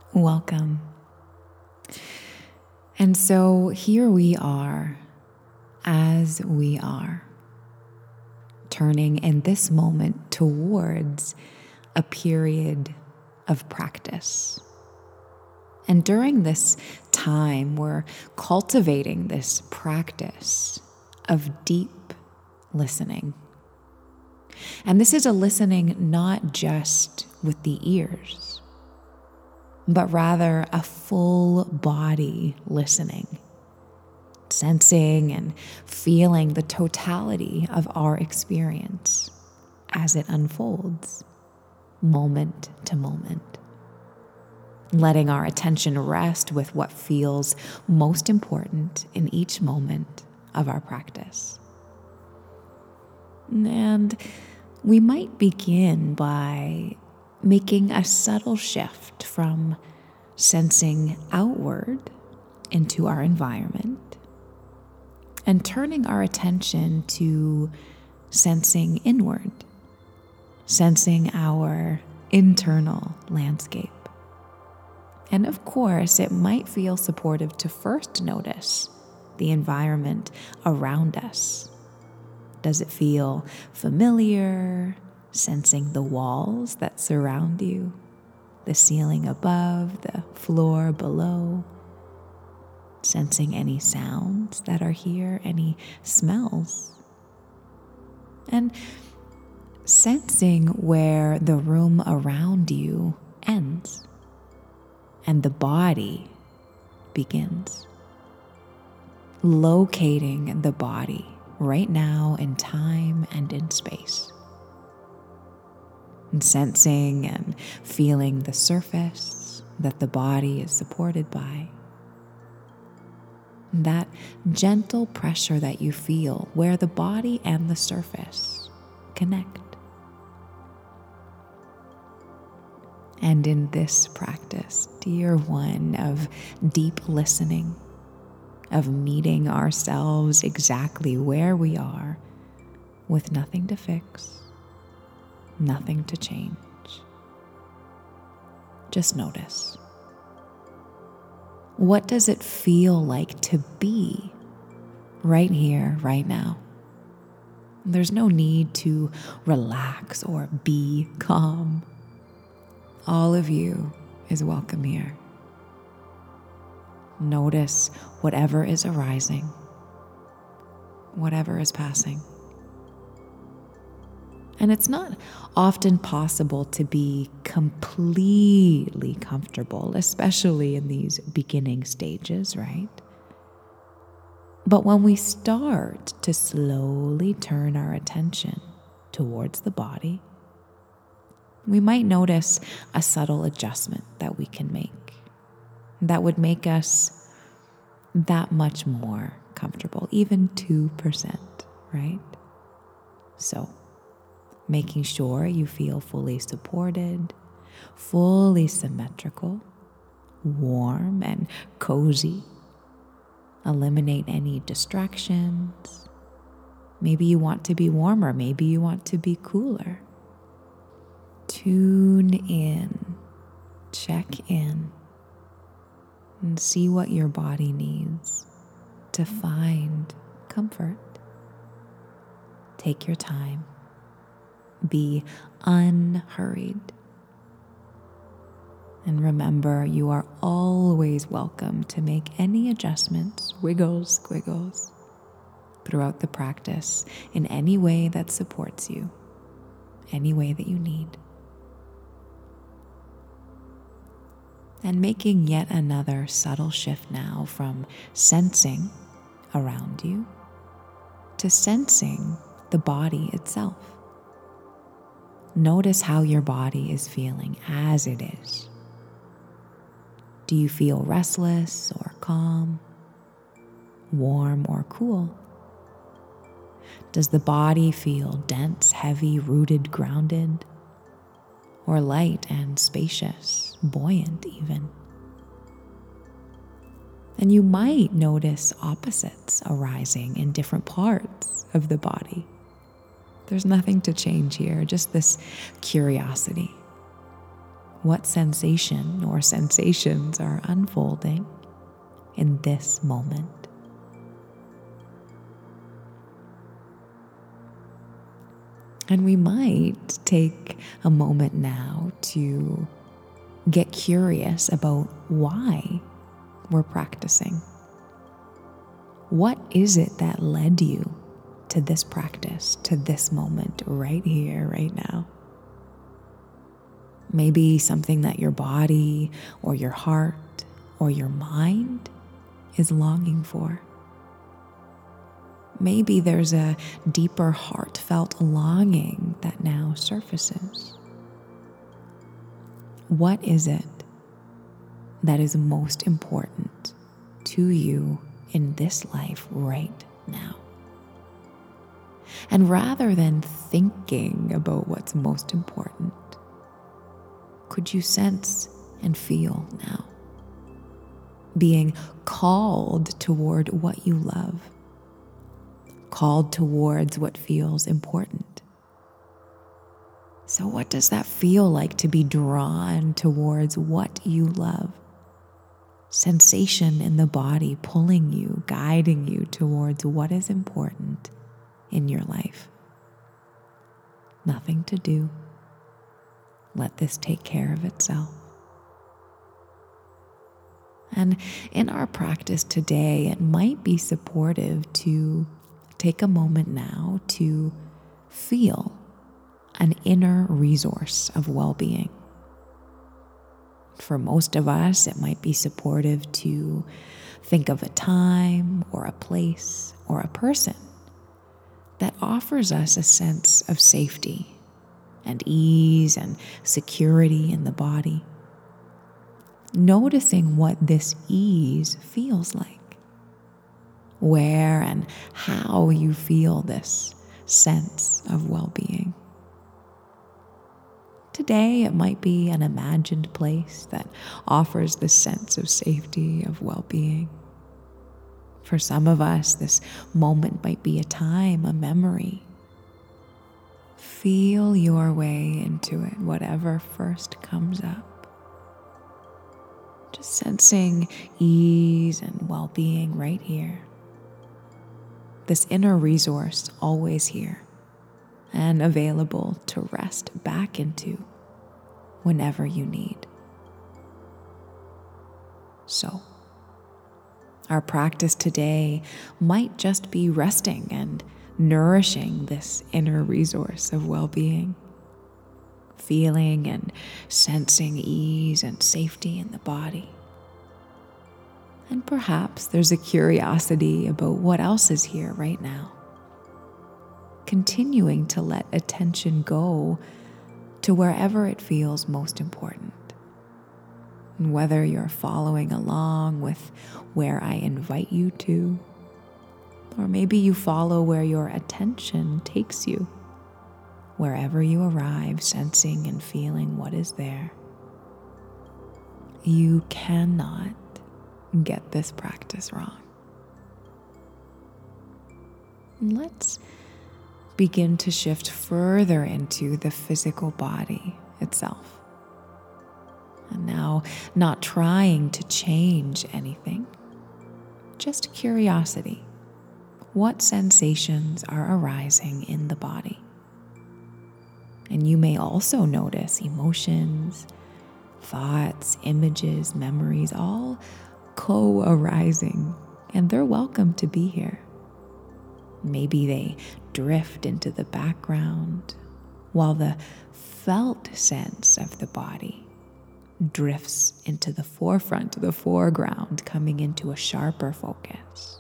Welcome. And so here we are, as we are, turning in this moment towards a period of practice. And during this time, we're cultivating this practice of deep listening. And this is a listening not just with the ears, but rather a full body listening, sensing and feeling the totality of our experience as it unfolds, moment to moment. Letting our attention rest with what feels most important in each moment of our practice. And we might begin by making a subtle shift from sensing outward into our environment and turning our attention to sensing inward, sensing our internal landscape. And of course, it might feel supportive to first notice the environment around us. Does it feel familiar? Sensing the walls that surround you, the ceiling above, the floor below. Sensing any sounds that are here, any smells. And sensing where the room around you ends and the body begins. Locating the body right now in time and in space. And sensing and feeling the surface that the body is supported by. That gentle pressure that you feel where the body and the surface connect. And in this practice, dear one, of deep listening, of meeting ourselves exactly where we are, with nothing to fix, nothing to change. Just notice. What does it feel like to be right here, right now? There's no need to relax or be calm. All of you is welcome here. Notice whatever is arising, whatever is passing. And it's not often possible to be completely comfortable, especially in these beginning stages, right? But when we start to slowly turn our attention towards the body, we might notice a subtle adjustment that we can make that would make us that much more comfortable, even 2%, right? So, making sure you feel fully supported, fully symmetrical, warm and cozy. Eliminate any distractions. Maybe you want to be warmer, maybe you want to be cooler. Tune in, check in, and see what your body needs to find comfort. Take your time. Be unhurried. And remember, you are always welcome to make any adjustments, wiggles, squiggles, throughout the practice in any way that supports you, any way that you need. And making yet another subtle shift now from sensing around you to sensing the body itself. Notice how your body is feeling as it is. Do you feel restless or calm, warm or cool? Does the body feel dense, heavy, rooted, grounded, or light and spacious, buoyant even? And you might notice opposites arising in different parts of the body. There's nothing to change here, just this curiosity. what sensation or sensations are unfolding in this moment. And we might take a moment now to get curious about why we're practicing. What is it that led you to this practice, to this moment right here, right now? Maybe something that your body or your heart or your mind is longing for. Maybe there's a deeper heartfelt longing that now surfaces. What is it that is most important to you in this life right now? And rather than thinking about what's most important, could you sense and feel now? Being called toward what you love, called towards what feels important. So what does that feel like to be drawn towards what you love? Sensation in the body pulling you, guiding you towards what is important in your life. Nothing to do. Let this take care of itself. And in our practice today, it might be supportive to take a moment now to feel an inner resource of well-being. For most of us, it might be supportive to think of a time or a place or a person that offers us a sense of safety and ease and security in the body. Noticing what this ease feels like, where and how you feel this sense of well-being. Today, it might be an imagined place that offers this sense of safety, of well-being. For some of us, this moment might be a time, a memory. Feel your way into it, whatever first comes up. Just sensing ease and well-being right here. This inner resource always here and available to rest back into whenever you need. So, our practice today might just be resting and nourishing this inner resource of well-being, feeling and sensing ease and safety in the body. And perhaps there's a curiosity about what else is here right now. Continuing to let attention go to wherever it feels most important. And whether you're following along with where I invite you to, or maybe you follow where your attention takes you. Wherever you arrive, sensing and feeling what is there. You cannot get this practice wrong. Let's begin to shift further into the physical body itself. And now, not trying to change anything, just curiosity. What sensations are arising in the body? And you may also notice emotions, thoughts, images, memories, all co-arising, and they're welcome to be here. Maybe they drift into the background, while the felt sense of the body drifts into the forefront, the foreground, coming into a sharper focus.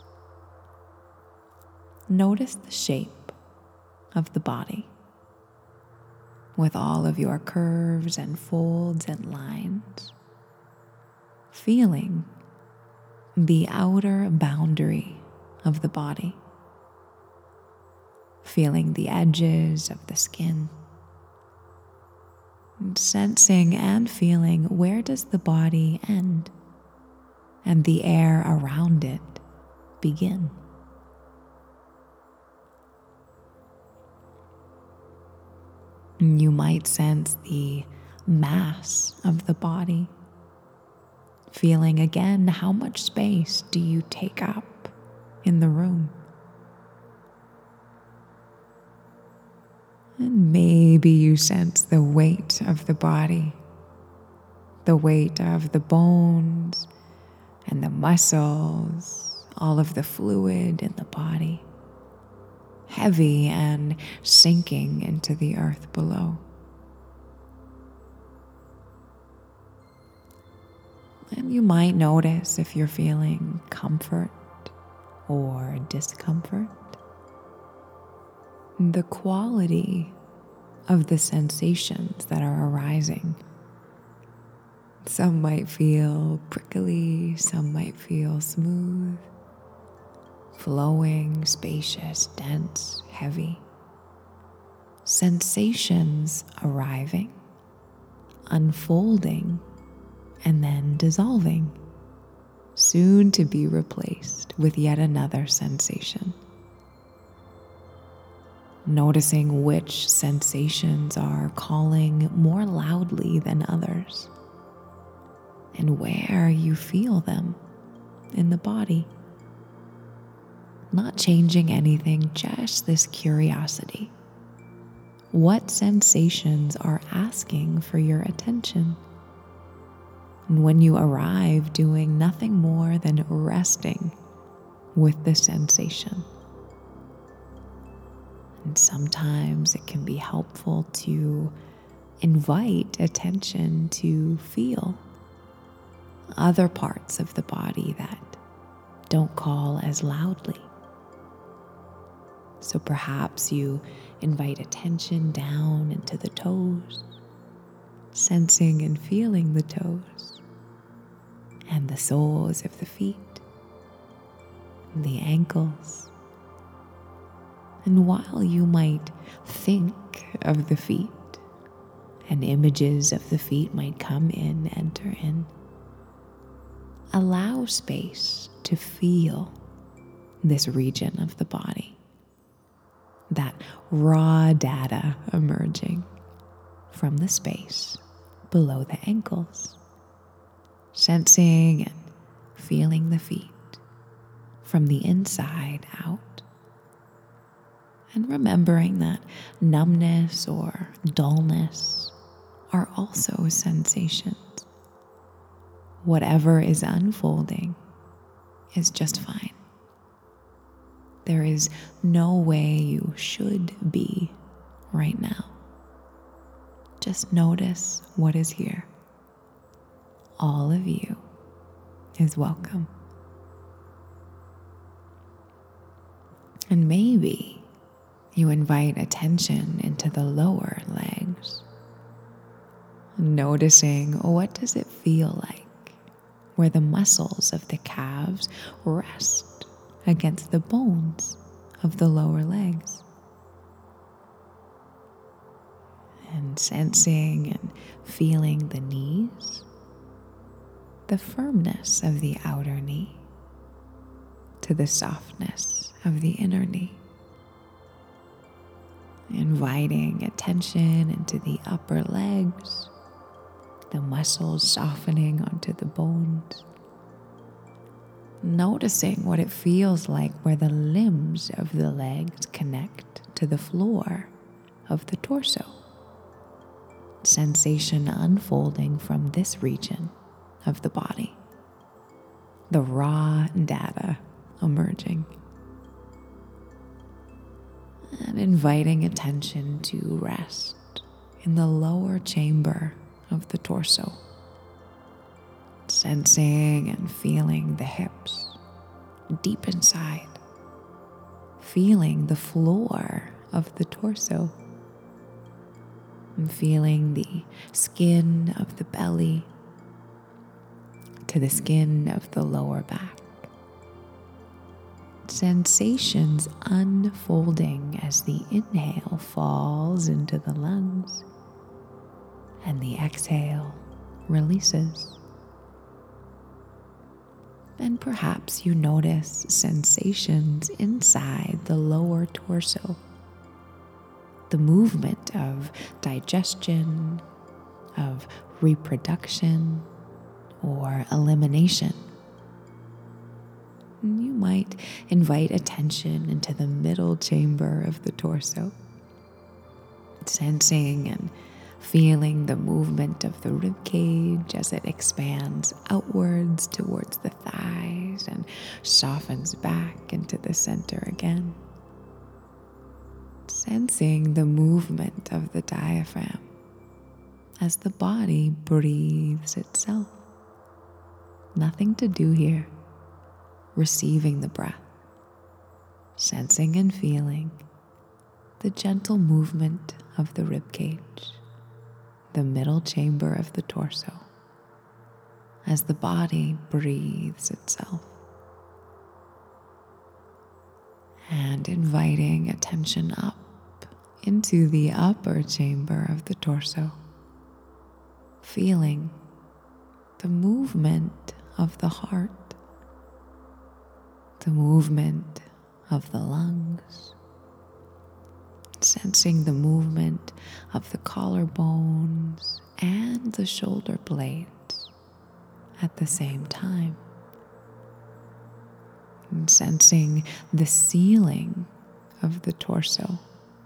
Notice the shape of the body, with all of your curves and folds and lines, feeling the outer boundary of the body, feeling the edges of the skin, and sensing and feeling where does the body end and the air around it begin. You might sense the mass of the body. Feeling again, how much space do you take up in the room? And maybe you sense the weight of the body, the weight of the bones and the muscles, all of the fluid in the body, heavy and sinking into the earth below. And you might notice if you're feeling comfort or discomfort. The quality of the sensations that are arising. Some might feel prickly, some might feel smooth, flowing, spacious, dense, heavy. Sensations arriving, unfolding, and then dissolving, soon to be replaced with yet another sensation. Noticing which sensations are calling more loudly than others, and where you feel them in the body. Not changing anything, just this curiosity. What sensations are asking for your attention? And when you arrive, doing nothing more than resting with the sensation. And sometimes it can be helpful to invite attention to feel other parts of the body that don't call as loudly. So perhaps you invite attention down into the toes, sensing and feeling the toes, and the soles of the feet, and the ankles. And while you might think of the feet, and images of the feet might come in, enter in, allow space to feel this region of the body, that raw data emerging from the space below the ankles, sensing and feeling the feet from the inside out. And remembering that numbness or dullness are also sensations. Whatever is unfolding is just fine. There is no way you should be right now. Just notice what is here. All of you is welcome. And maybe you invite attention into the lower legs, noticing what does it feel like where the muscles of the calves rest against the bones of the lower legs. And sensing and feeling the knees, the firmness of the outer knee to the softness of the inner knee. Inviting attention into the upper legs, the muscles softening onto the bones. Noticing what it feels like where the limbs of the legs connect to the floor of the torso. Sensation unfolding from this region of the body. The raw data emerging. And inviting attention to rest in the lower chamber of the torso. Sensing and feeling the hips deep inside. Feeling the floor of the torso. And feeling the skin of the belly to the skin of the lower back. Sensations unfolding as the inhale falls into the lungs and the exhale releases. And perhaps you notice sensations inside the lower torso, the movement of digestion, of reproduction or elimination. You might invite attention into the middle chamber of the torso, sensing and feeling the movement of the rib cage as it expands outwards towards the thighs and softens back into the center again. Sensing the movement of the diaphragm as the body breathes itself. Nothing to do here. Receiving the breath, sensing and feeling the gentle movement of the rib cage, the middle chamber of the torso, as the body breathes itself. And inviting attention up into the upper chamber of the torso, feeling the movement of the heart, the movement of the lungs, sensing the movement of the collarbones and the shoulder blades at the same time, and sensing the ceiling of the torso,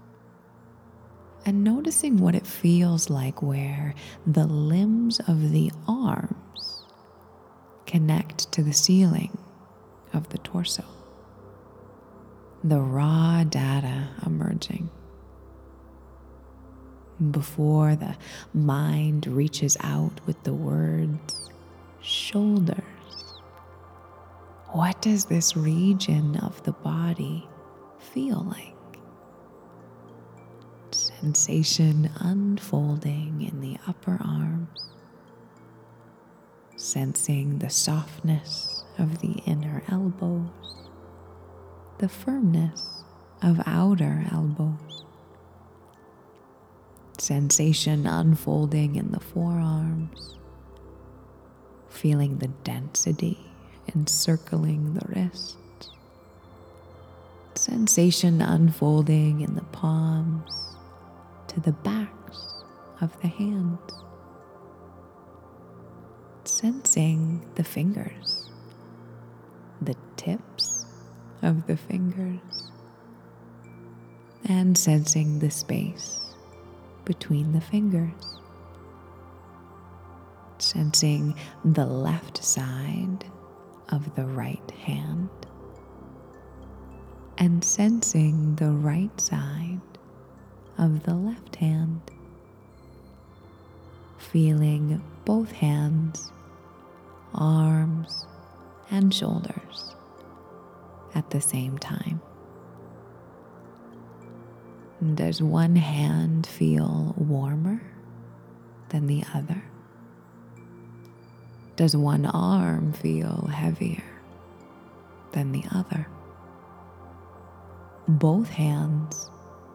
and noticing what it feels like where the limbs of the arms connect to the ceiling of the torso. The raw data emerging before the mind reaches out with the words, shoulders. What does this region of the body feel like? Sensation unfolding in the upper arms, sensing the softness of the inner elbows, the firmness of outer elbows, sensation unfolding in the forearms, feeling the density encircling the wrists, sensation unfolding in the palms to the backs of the hands, sensing the fingers, the tips of the fingers, and sensing the space between the fingers, sensing the left side of the right hand, and sensing the right side of the left hand, feeling both hands, arms, and shoulders at the same time. Does one hand feel warmer than the other? Does one arm feel heavier than the other? Both hands,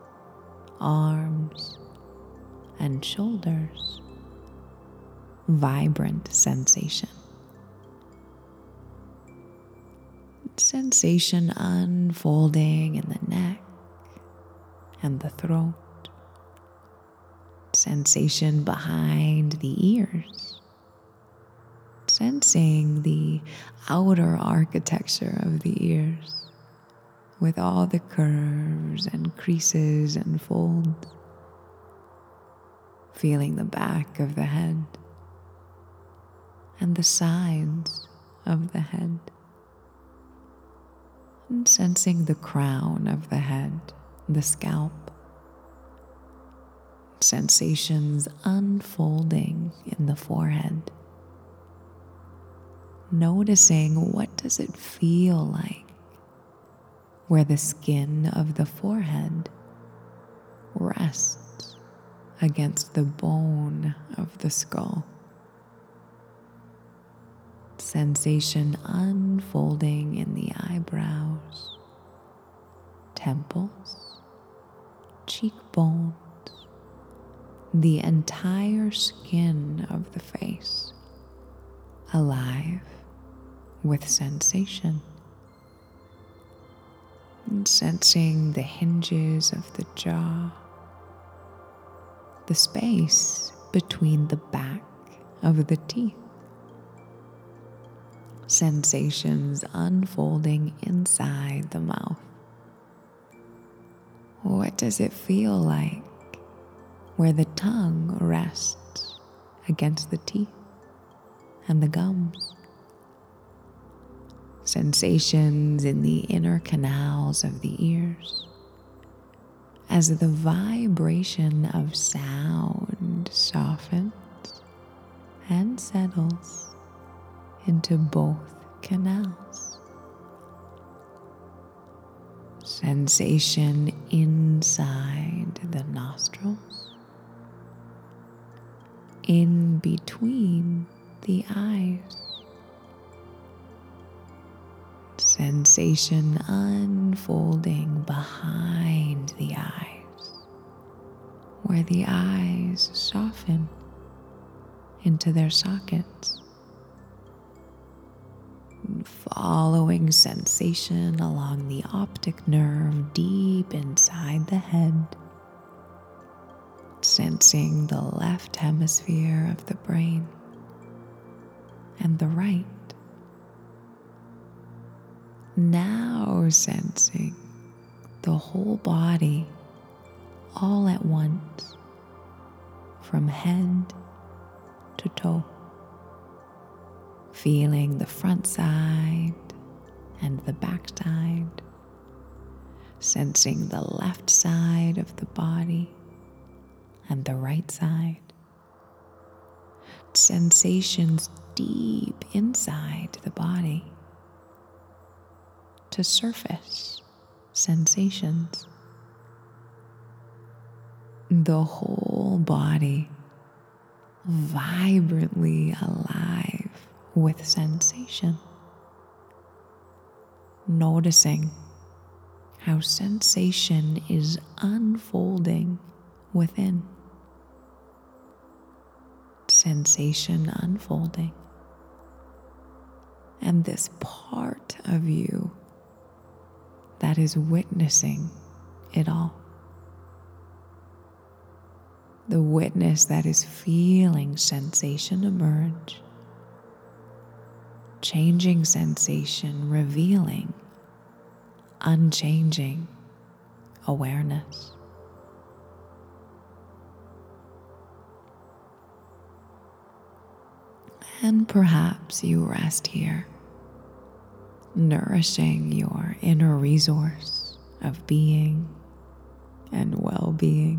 arms, and shoulders, vibrant sensation. Sensation unfolding in the neck and the throat. Sensation behind the ears. Sensing the outer architecture of the ears with all the curves and creases and folds. Feeling the back of the head and the sides of the head. And sensing the crown of the head, the scalp. Sensations unfolding in the forehead. Noticing what does it feel like where the skin of the forehead rests against the bone of the skull. Sensation unfolding in the eyebrows, temples, cheekbones, the entire skin of the face, alive with sensation. And sensing the hinges of the jaw, the space between the back of the teeth. Sensations unfolding inside the mouth. What does it feel like where the tongue rests against the teeth and the gums? Sensations in the inner canals of the ears as the vibration of sound softens and settles into both canals. Sensation inside the nostrils, in between the eyes. Sensation unfolding behind the eyes, where the eyes soften into their sockets. Following sensation along the optic nerve deep inside the head, sensing the left hemisphere of the brain and the right. Now sensing the whole body all at once, from head to toe. Feeling the front side and the back side, sensing the left side of the body and the right side. Sensations deep inside the body to surface sensations. The whole body vibrantly alive with sensation. Noticing how sensation is unfolding within. Sensation unfolding. And this part of you that is witnessing it all. The witness that is feeling sensation emerge, changing sensation, revealing unchanging awareness. And perhaps you rest here, nourishing your inner resource of being and well-being.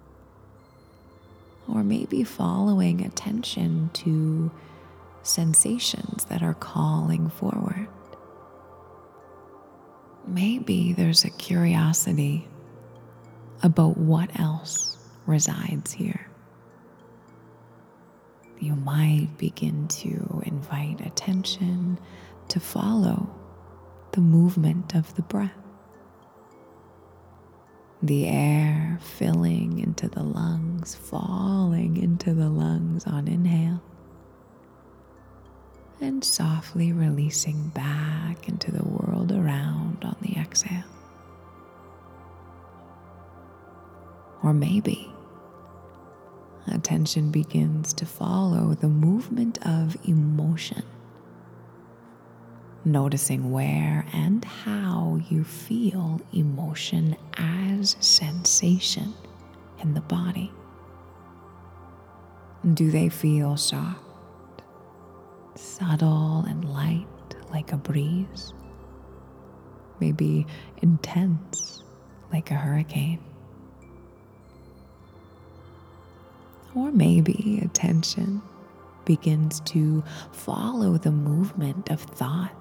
Or maybe following attention to sensations that are calling forward. Maybe there's a curiosity about what else resides here. You might begin to invite attention to follow the movement of the breath. The air filling into the lungs, falling into the lungs on inhale, and softly releasing back into the world around on the exhale. Or maybe attention begins to follow the movement of emotion, noticing where and how you feel emotion as sensation in the body. Do they feel soft, subtle and light like a breeze? Maybe intense like a hurricane? Or maybe attention begins to follow the movement of thought,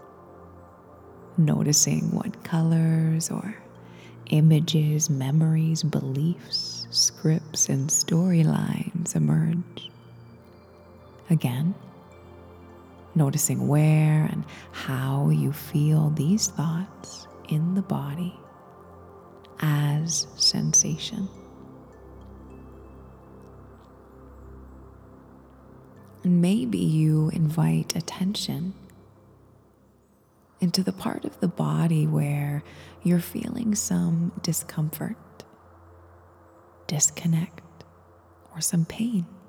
noticing what colors or images, memories, beliefs, scripts, and storylines emerge. Again, noticing where and how you feel these thoughts in the body as sensation. And maybe you invite attention into the part of the body where you're feeling some discomfort, disconnect, or some pain.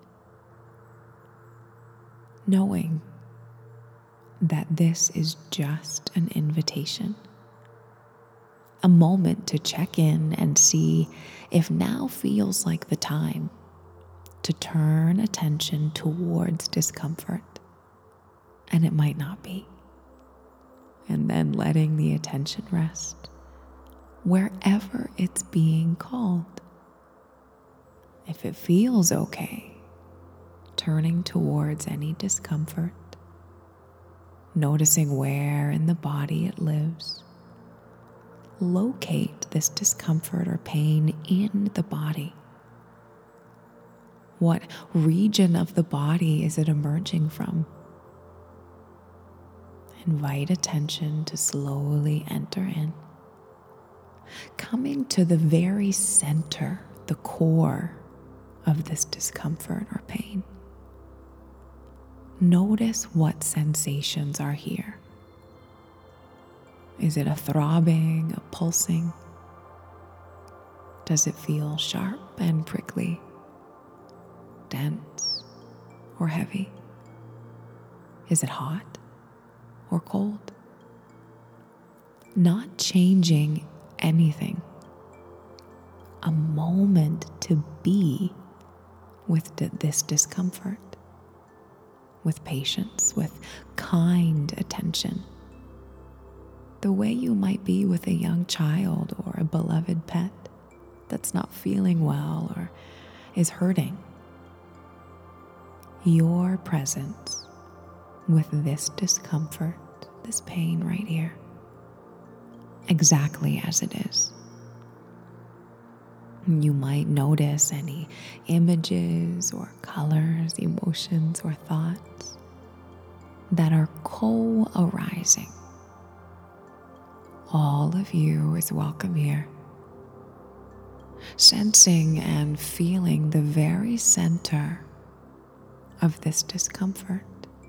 knowing that this is just an invitation, a moment to check in and see if now feels like the time to turn attention towards discomfort. And it might not be. And then letting the attention rest wherever it's being called. If it feels okay, turning towards any discomfort, noticing where in the body it lives. Locate this discomfort or pain in the body. What region of the body is it emerging from? Invite attention to slowly enter in, coming to the very center, the core of this discomfort or pain. Notice what sensations are here. Is it a throbbing, a pulsing? Does it feel sharp and prickly, dense or heavy? Is it hot or cold? Not changing anything. A moment to be with this discomfort, with patience, with kind attention. The way you might be with a young child or a beloved pet that's not feeling well or is hurting. Your presence with this discomfort, this pain right here, exactly as it is. You might notice any images or colors, emotions, or thoughts that are co-arising. All of you is welcome here. Sensing and feeling the very center of this discomfort.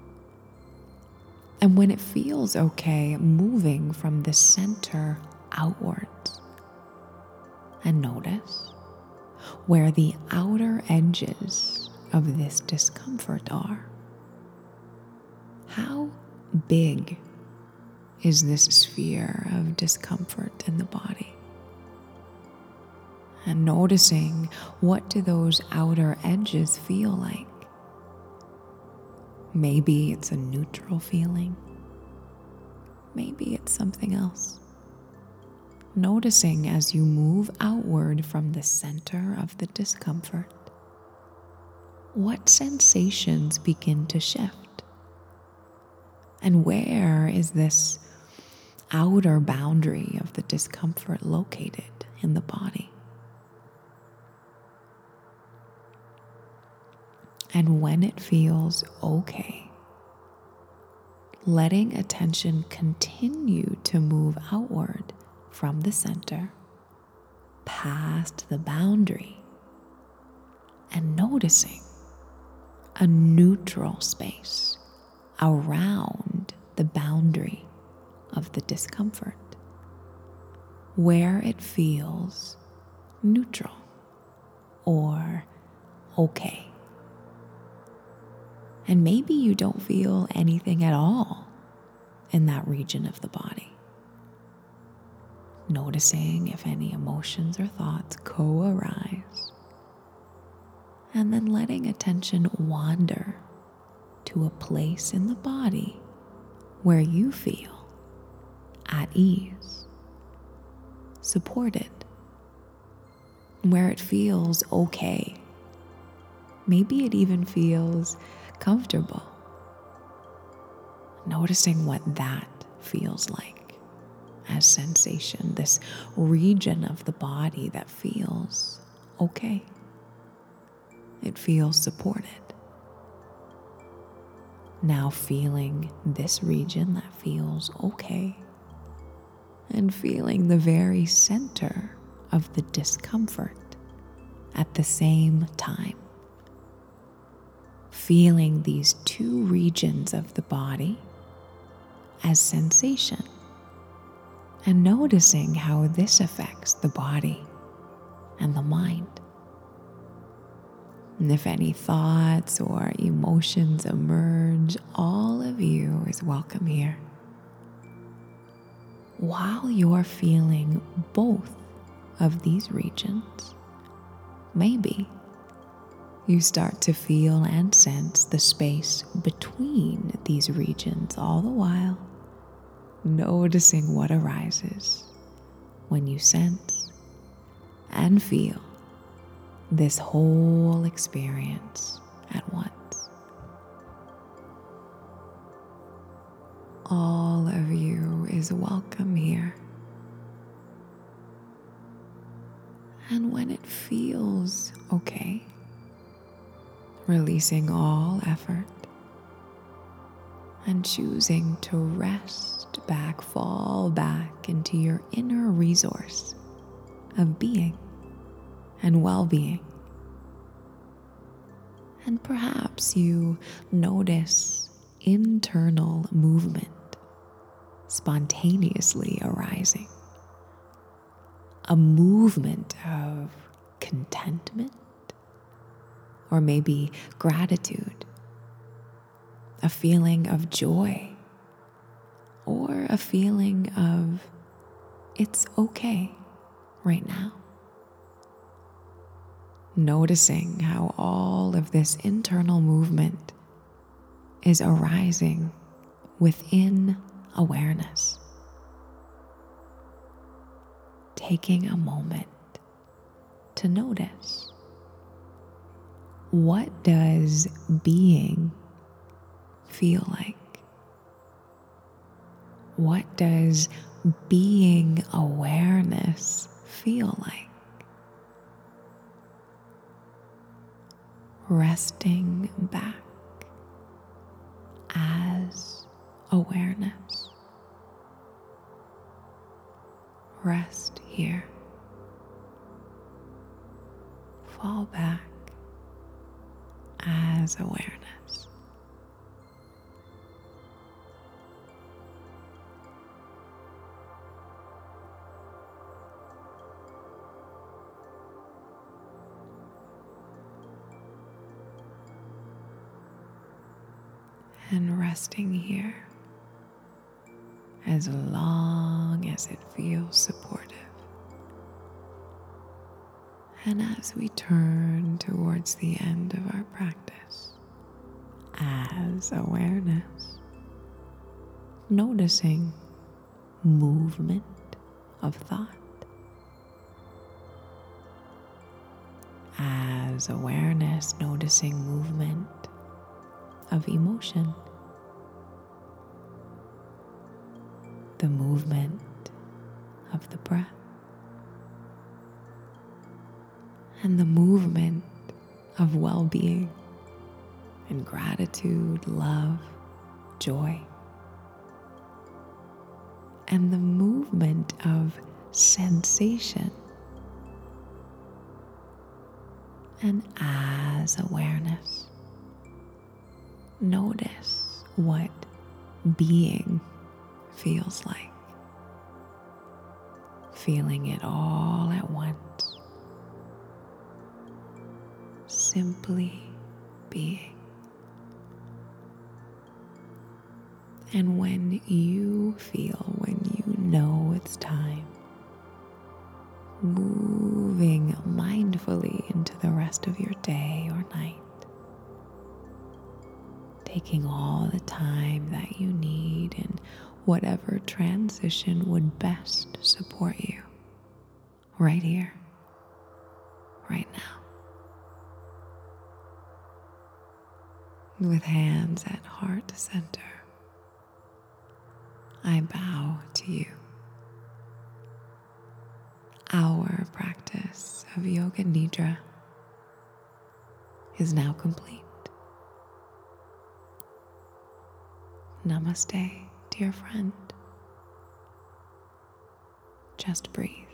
And when it feels okay, moving from the center outwards. And notice where the outer edges of this discomfort are. How big is this sphere of discomfort in the body? And noticing, what do those outer edges feel like? Maybe it's a neutral feeling. Maybe it's something else. Noticing as you move outward from the center of the discomfort, what sensations begin to shift? And where is this outer boundary of the discomfort located in the body? And when it feels okay, letting attention continue to move outward from the center, past the boundary, and noticing a neutral space around the boundary of the discomfort, where it feels neutral or okay. And maybe you don't feel anything at all in that region of the body. Noticing if any emotions or thoughts co-arise. And then letting attention wander to a place in the body where you feel at ease, supported, where it feels okay. Maybe it even feels comfortable. Noticing what that feels like as sensation, this region of the body that feels okay. It feels supported. Now feeling this region that feels okay, and feeling the very center of the discomfort at the same time. Feeling these two regions of the body as sensation, and noticing how this affects the body and the mind. And if any thoughts or emotions emerge, all of you is welcome here. While you're feeling both of these regions, maybe you start to feel and sense the space between these regions, all the while noticing what arises when you sense and feel this whole experience at once. All of you is welcome here. And when it feels okay, releasing all effort and choosing to rest back, fall back into your inner resource of being and well-being. And perhaps you notice internal movement spontaneously arising, a movement of contentment, or maybe gratitude, a feeling of joy, or a feeling of it's okay right now. Noticing how all of this internal movement is arising within awareness. Taking a moment to notice, what does being feel like? What does being awareness feel like? Resting back as awareness. Rest here. Fall back as awareness. And resting here as long as it feels supportive. And as we turn towards the end of our practice, as awareness, noticing movement of thought, as awareness, noticing movement of emotion, the movement of the breath, and the movement of well-being and gratitude, love, joy, and the movement of sensation. And as awareness, notice what being feels like. Feeling it all at once. Simply being. And when you know it's time, moving mindfully into the rest of your day or night, taking all the time that you need in whatever transition would best support you, right here, right now. With hands at heart center, I bow to you. Our practice of Yoga Nidra is now complete. Namaste, dear friend. Just breathe.